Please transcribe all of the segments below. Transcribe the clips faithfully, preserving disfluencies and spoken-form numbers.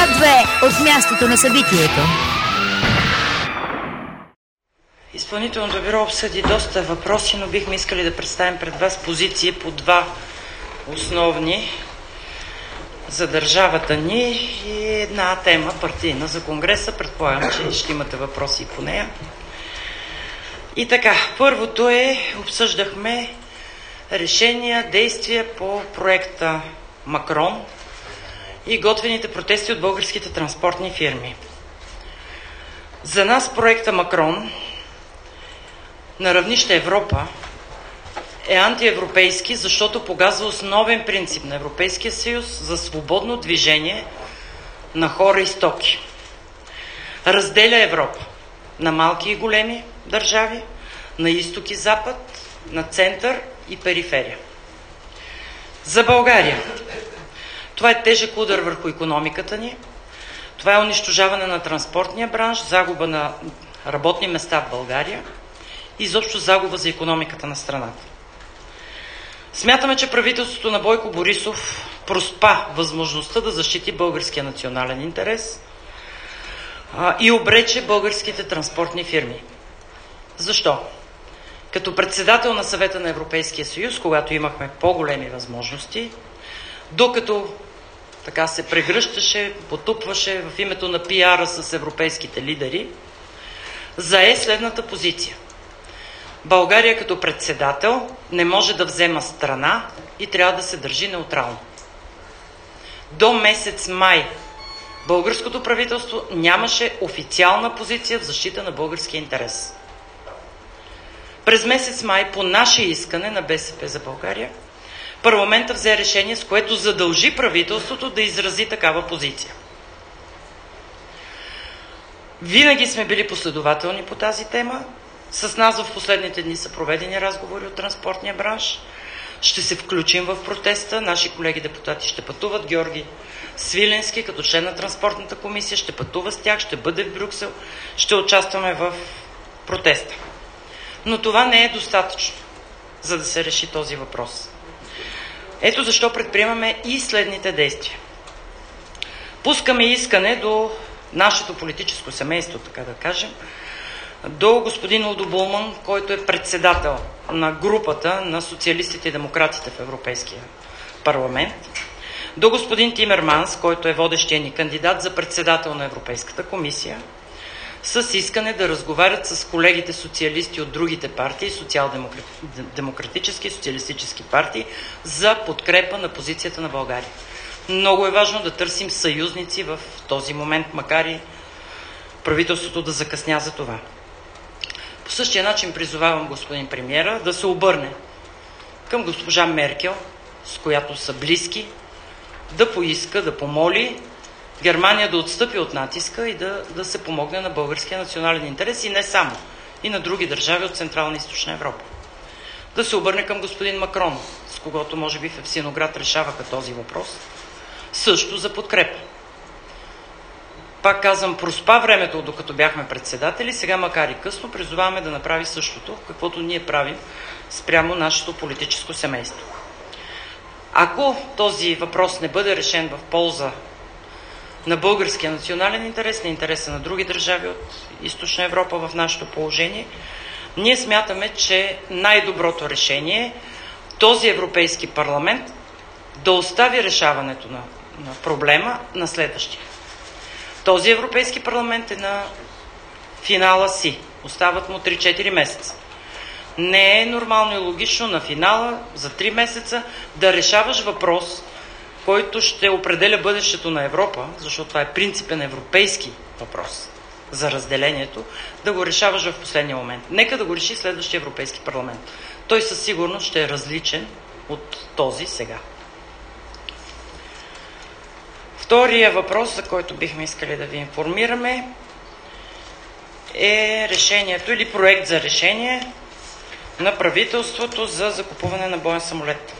Свят две от мястото на събитието. Изпълнителното бюро обсъди доста въпроси, но бихме искали да представим пред вас позиции по два основни за държавата ни и една тема партийна за Конгреса. Предполагам, че ще имате въпроси по нея. И така, първото е, обсъждахме решения, действия по проекта Макрон и готвените протести от българските транспортни фирми. За нас проекта Макрон на равнище Европа е антиевропейски, защото погазва основен принцип на Европейския съюз за свободно движение на хора и стоки. Разделя Европа на малки и големи държави, на изток и запад, на център и периферия. За България това е тежък удар върху икономиката ни, това е унищожаване на транспортния бранш, загуба на работни места в България и изобщо загуба за икономиката на страната. Смятаме, че правителството на Бойко Борисов проспа възможността да защити българския национален интерес а, и обрече българските транспортни фирми. Защо? Като председател на Съвета на Европейския съюз, когато имахме по-големи възможности, докато така се прегръщаше, потупваше в името на пиара с европейските лидери, зае следната позиция. България като председател не може да взема страна и трябва да се държи неутрално. До месец май българското правителство нямаше официална позиция в защита на българския интерес. През месец май по наше искане на БСП за България парламентът взе решение, с което задължи правителството да изрази такава позиция. Винаги сме били последователни по тази тема. С нас в последните дни са проведени разговори от транспортния бранш. Ще се включим в протеста. Наши колеги депутати ще пътуват. Георги Свиленски, като член на транспортната комисия, ще пътува с тях, ще бъде в Брюксел, ще участваме в протеста. Но това не е достатъчно, за да се реши този въпрос. Ето защо предприемаме и следните действия. Пускаме искане до нашето политическо семейство, така да кажем, до господин Удо Булман, който е председател на групата на социалистите и демократите в Европейския парламент, до господин Тимерманс, който е водещия ни кандидат за председател на Европейската комисия, с искане да разговарят с колегите социалисти от другите партии, социал-демократически и социалистически партии, за подкрепа на позицията на България. Много е важно да търсим съюзници в този момент, макар и правителството да закъсня за това. По същия начин призовавам господин премиера да се обърне към госпожа Меркел, с която са близки, да поиска, да помоли Германия да отстъпи от натиска и да, да се помогне на българския национален интерес и не само, и на други държави от Централна и Източна Европа. Да се обърне към господин Макрон, с когото може би в Евксиноград решаваха този въпрос, също за подкрепа. Пак казвам, проспа времето, докато бяхме председатели, сега макар и късно, призоваваме да направи същото, каквото ние правим спрямо нашето политическо семейство. Ако този въпрос не бъде решен в полза на българския национален интерес, на интереса на други държави от Източна Европа в нашето положение, ние смятаме, че най-доброто решение е този Европейски парламент да остави решаването на, на проблема на следващия. Този Европейски парламент е на финала си. Остават му три-четири месеца. Не е нормално и логично на финала за три месеца да решаваш въпрос, който ще определя бъдещето на Европа, защото това е принципен европейски въпрос за разделението, да го решаваш в последния момент. Нека да го реши следващия Европейски парламент. Той със сигурност ще е различен от този сега. Втория въпрос, за който бихме искали да ви информираме, е решението или проект за решение на правителството за закупуване на боен самолет.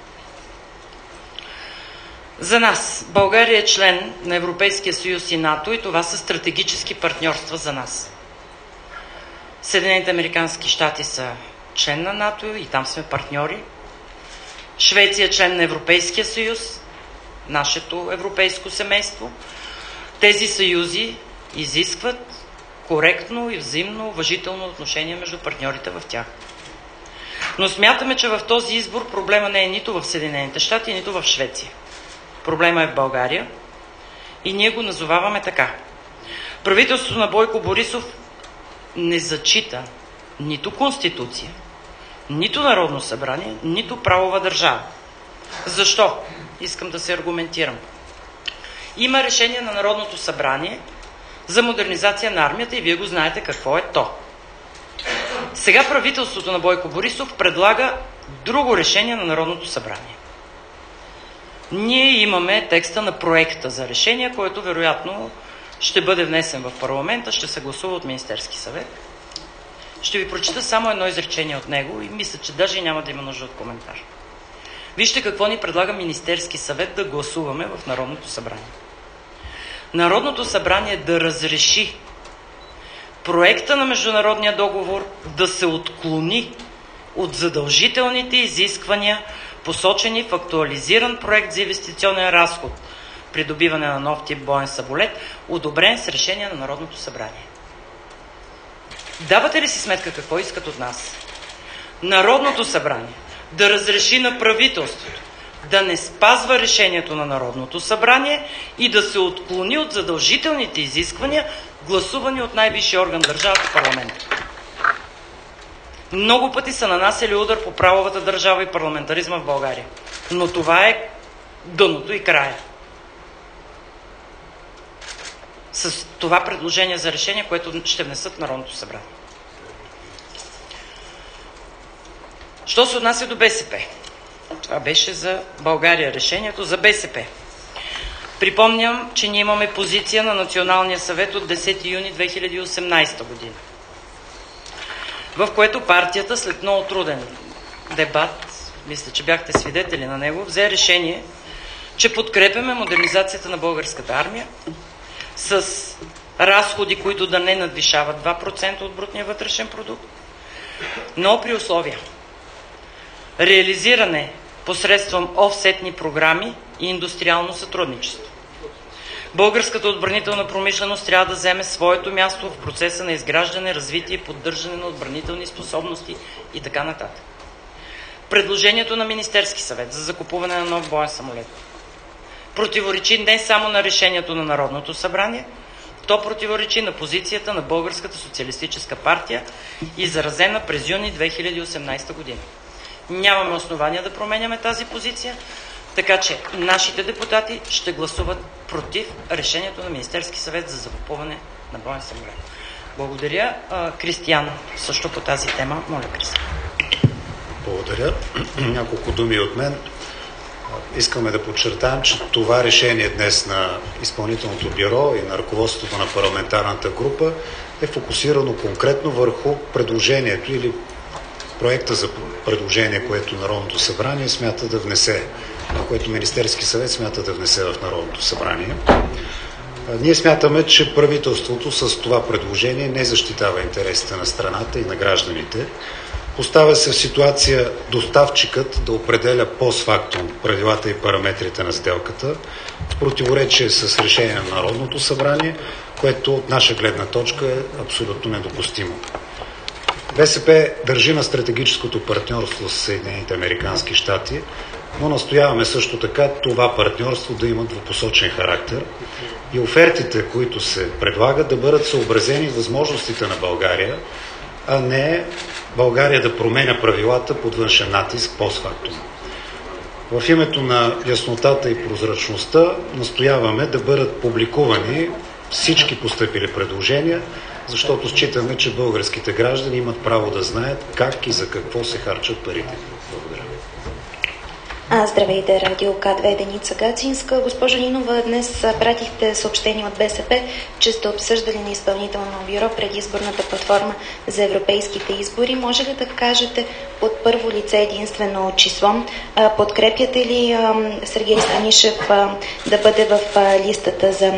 За нас България е член на Европейския съюз и НАТО и това са стратегически партньорства за нас. Съединените американски щати са член на НАТО и там сме партньори. Швеция е член на Европейския съюз, нашето европейско семейство. Тези съюзи изискват коректно и взаимно уважително отношение между партньорите в тях. Но смятаме, че в този избор проблема не е нито в Съединените щати, нито в Швеция. Проблема е в България и ние го назоваваме така. Правителството на Бойко Борисов не зачита нито Конституция, нито Народно събрание, нито правова държава. Защо? Искам да се аргументирам. Има решение на Народното събрание за модернизация на армията и вие го знаете какво е то. Сега правителството на Бойко Борисов предлага друго решение на Народното събрание. Ние имаме текста на проекта за решение, който вероятно ще бъде внесен в парламента, ще се гласува от Министерски съвет. Ще ви прочита само едно изречение от него и мисля, че даже и няма да има нужда от коментар. Вижте какво ни предлага Министерски съвет да гласуваме в Народното събрание. Народното събрание да разреши проекта на международния договор да се отклони от задължителните изисквания, посочени в актуализиран проект за инвестиционен разход, придобиване на нов тип боен самолет, одобрен с решение на Народното събрание. Давате ли си сметка какво искат от нас? Народното събрание да разреши на правителството да не спазва решението на Народното събрание и да се отклони от задължителните изисквания, гласувани от най-висшия орган държавата в парламента. Много пъти са нанасяли удар по правовата държава и парламентаризма в България. Но това е дъното и края. С това предложение за решение, което ще внесат в Народното събрание. Що се отнася до БСП? Това беше за България решението. За БСП. Припомням, че ние имаме позиция на Националния съвет от десети юни две хиляди и осемнадесета година, в което партията след много труден дебат, мисля, че бяхте свидетели на него, взе решение, че подкрепяме модернизацията на българската армия с разходи, които да не надвишават два процента от брутния вътрешен продукт, но при условия реализиране посредством офсетни програми и индустриално сътрудничество. Българската отбранителна промишленост трябва да вземе своето място в процеса на изграждане, развитие и поддържане на отбранителни способности и така нататък. Предложението на Министерски съвет за закупуване на нов боен самолет противоречи не само на решението на Народното събрание, то противоречи на позицията на Българската социалистическа партия, изразена през юни две хиляди и осемнадесета година. Нямаме основания да променяме тази позиция, така че нашите депутати ще гласуват против решението на Министерски съвет за закупуване на боен самолет. Благодаря. Кристиян, също по тази тема. Моля, Кристиян. Благодаря. Няколко думи от мен. Искаме да подчертаем, че това решение днес на изпълнителното бюро и на ръководството на парламентарната група е фокусирано конкретно върху предложението или проекта за предложение, което Народното събрание смята да внесе, което Министерски съвет смята да внесе в Народното събрание. Ние смятаме, че правителството с това предложение не защитава интересите на страната и на гражданите. Поставя се в ситуация доставчикът да определя постфактум правилата и параметрите на сделката в противоречие с решение на Народното събрание, което от наша гледна точка е абсолютно недопустимо. БСП държи на стратегическото партньорство с Съединените американски щати, но настояваме също така това партньорство да има двупосочен характер и офертите, които се предлагат, да бъдат съобразени с възможностите на България, а не България да променя правилата под външен натиск постфактум. В името на яснотата и прозрачността настояваме да бъдат публикувани всички постъпили предложения, защото считаме, че българските граждани имат право да знаят как и за какво се харчат парите. Благодаря. А, здравейте, Радио К две, Деница Гацинска. Госпожо Нинова, днес пратихте съобщение от БСП, че сте обсъждали на изпълнително бюро предизборната платформа за европейските избори. Може ли да кажете от първо лице единствено число? Подкрепяте ли Сергей Станишев да бъде в листата за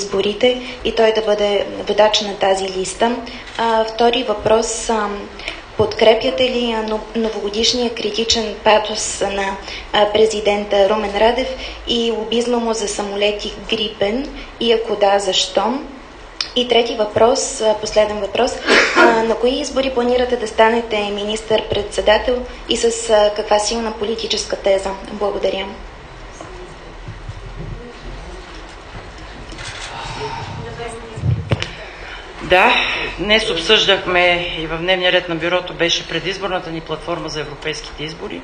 евроизборите и той да бъде водач на тази листа? Втори въпрос. Подкрепяте ли новогодишния критичен патос на президента Румен Радев и лобизма му за самолети Грипен? И ако да, защо? И трети въпрос, последен въпрос. На кои избори планирате да станете министър-председател и с каква силна политическа теза? Благодаря. Да, днес обсъждахме и в дневния ред на бюрото беше предизборната ни платформа за европейските избори.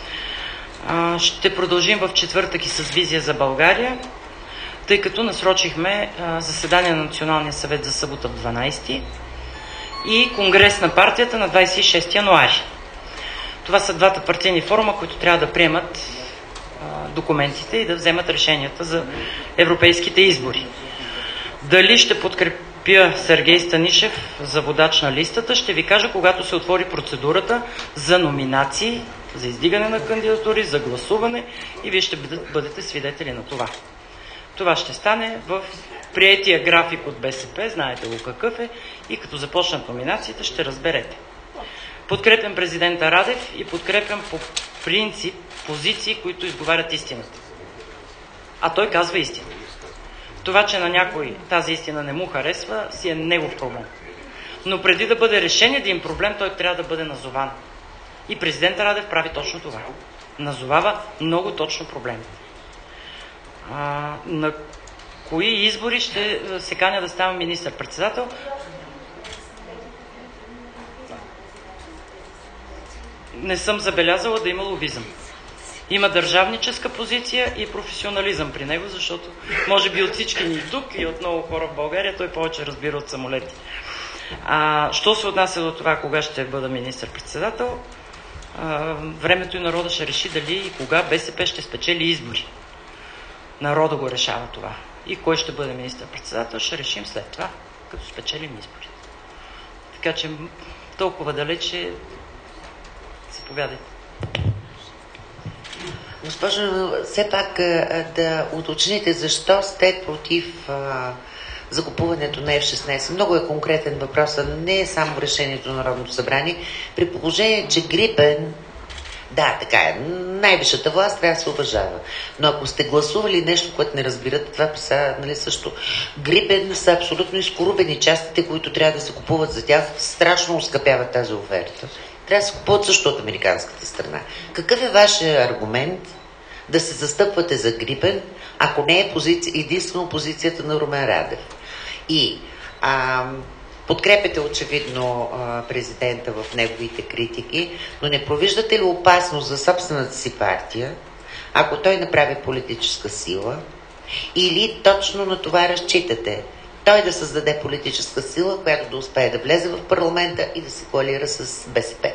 Ще продължим в четвъртък и с визия за България, тъй като насрочихме заседание на Националния съвет за събота дванайсети и конгрес на партията на двайсет и шести януари. Това са двата партийни форума, които трябва да приемат документите и да вземат решенията за европейските избори. Дали ще подкрепя Сергей Станишев за водач на листата, ще ви кажа, когато се отвори процедурата за номинации, за издигане на кандидатури, за гласуване и вие ще бъдете свидетели на това. Това ще стане в приетия график от БСП, знаете го какъв е, и като започнат номинациите ще разберете. Подкрепям президента Радев и подкрепям по принцип позиции, които изговарят истината. А той казва истина. Това, че на някой тази истина не му харесва, си е негов проблем. Но преди да бъде решен един проблем, той трябва да бъде назован. И президент Радев прави точно това. Назовава много точно проблемите. А, на кои избори ще се каня да ставам министър-председател? Не съм забелязала да има лобизъм. Има държавническа позиция и професионализъм при него, защото може би от всички ни тук и от много хора в България той повече разбира от самолети. А, що се отнася до това, кога ще бъда министър-председател, а, времето и народа ще реши дали и кога БСП ще спечели избори. Народа го решава това. И кой ще бъде министър-председател, ще решим след това, като спечелим изборите. Така че толкова далече заповядайте. Госпожо, все пак да уточните защо сте против а, закупуването на Еф шестнайсет. Много е конкретен въпрос, не е само решението на Народното събрание. При положение, че Грипен, да, така е, най-висшата власт трябва да се уважава. Но ако сте гласували нещо, което не разбирате, това писа, нали, също. Грипен са абсолютно изкорубени частите, които трябва да се купуват за тях. Страшно оскъпяват тази оферта. Трябва да се купуват също от американската страна. Какъв е вашия аргумент да се застъпвате за Грипен, ако не е позиция, единствено позицията на Румен Радев? И а, подкрепяте очевидно а, президента в неговите критики, но не провиждате ли опасност за собствената си партия, ако той направи политическа сила, или точно на това разчитате? Той да създаде политическа сила, която да успее да влезе в парламента и да се коалира с БСП.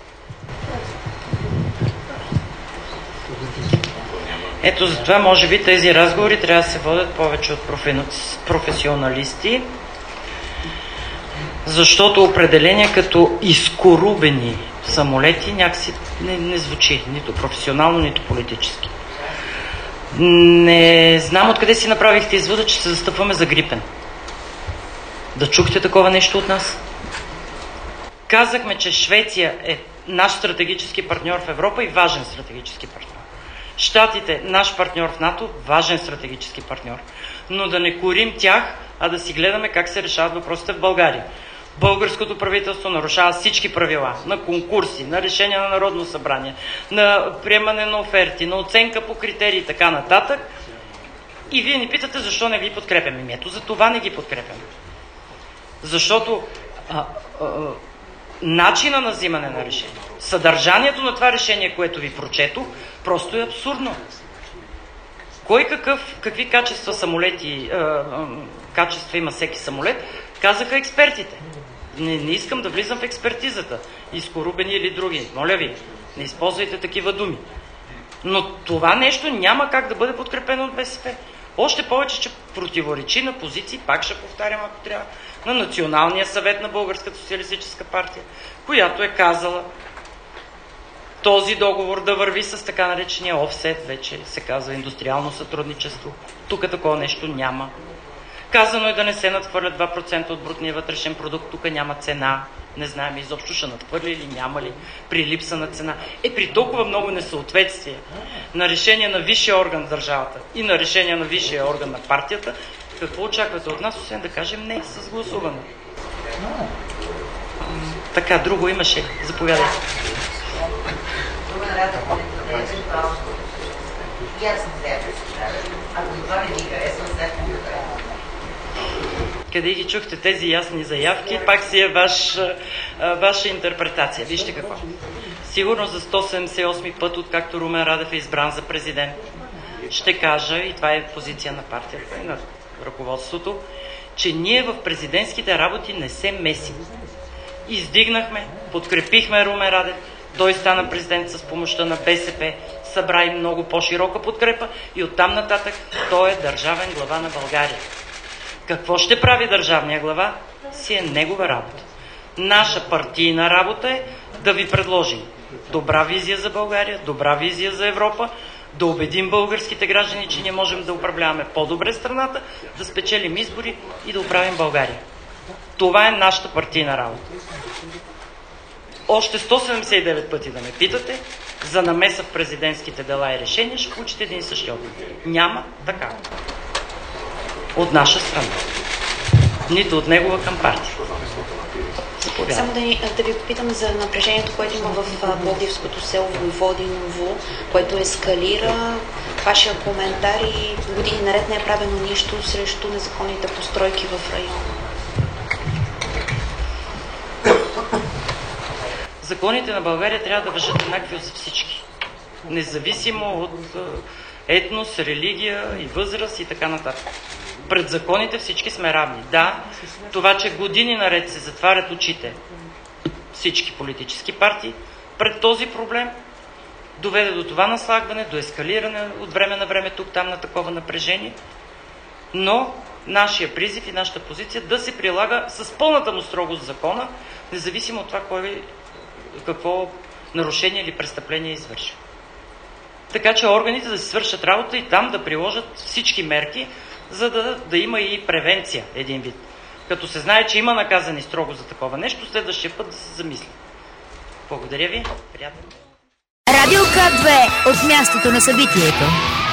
Ето затова, може би, тези разговори трябва да се водят повече от професионалисти, защото определение като изкорубени самолети някакси не, не звучи нито професионално, нито политически. Не знам откъде си направихте извода, че се застъпваме за Грипен. Да чухте такова нещо от нас? Казахме, че Швеция е наш стратегически партньор в Европа и важен стратегически партньор. Щатите, наш партньор в НАТО, важен стратегически партньор. Но да не корим тях, а да си гледаме как се решават въпросите в България. Българското правителство нарушава всички правила на конкурси, на решения на Народно събрание, на приемане на оферти, на оценка по критерии и така нататък. И вие ни питате защо не ви подкрепяме. Ето за това не ги подкрепяме. Защото а, а, начина на взимане на решение, съдържанието на това решение, което ви прочетох, просто е абсурдно. Кой какъв, какви качества самолети, а, а, качества има всеки самолет, казаха експертите. Не, не искам да влизам в експертизата. Изкорубени или други. Моля ви, не използвайте такива думи. Но това нещо няма как да бъде подкрепено от БСП. Още повече, че противоречи на позиции, пак ще повтарям, ако трябва, на Националния съвет на Българската социалистическа партия, която е казала този договор да върви с така наречения офсет, вече се казва индустриално сътрудничество. Тук такова нещо няма. Казано е да не се надхвърлят два процента от брутния вътрешен продукт, тук няма цена Не знаем изобщо ще надхвърли или няма ли при липса на цена. Е, при толкова много несъответствие на решение на висшия орган в държавата и на решение на висшия орган на партията, какво очаквате от нас, освен да кажем не с гласуване? Така, друго имаше. Заповядайте. Къде ги чухте тези ясни заявки, пак си е ваш, ваша интерпретация. Вижте какво. Сигурно за сто седемдесет и осми път, откакто Румен Радев е избран за президент, ще кажа, и това е позиция на партията и на ръководството, че ние в президентските работи не се месим. Издигнахме, подкрепихме Румен Радев, той стана президент с помощта на БСП, събра и много по-широка подкрепа и оттам нататък той е държавен глава на България. Какво ще прави държавния глава, си е негова работа. Наша партийна работа е да ви предложим добра визия за България, добра визия за Европа, да убедим българските граждани, че ние можем да управляваме по-добре страната, да спечелим избори и да оправим България. Това е нашата партийна работа. Още сто седемдесет и девет пъти да ме питате за намеса в президентските дела и решения, ще получите един и същи отговор. Няма така. От наша страна. Нито от негова към партия. Само да, ни, да ви попитам за напрежението, което има в Пловдивското село Войводиново, което ескалира. Вашия коментар и години наред не е правено нищо срещу незаконните постройки в района. Законите на България трябва да важат еднакви за всички. Независимо от етнос, религия и възраст и така нататък. Пред законите всички сме равни. Да, това, че години наред се затварят очите всички политически партии, пред този проблем доведе до това наслагване, до ескалиране от време на време тук-там на такова напрежение. Но нашия призив и нашата позиция да се прилага с пълната му строгост закона, независимо от това кой, какво нарушение или престъпление извърши. Така че органите да си свършат работа и там да приложат всички мерки, за да, да има и превенция, един вид. Като се знае, че има наказани строго за такова нещо, следващия път да се замисли. Благодаря ви. Приятно. Радио К две от мястото на събитието.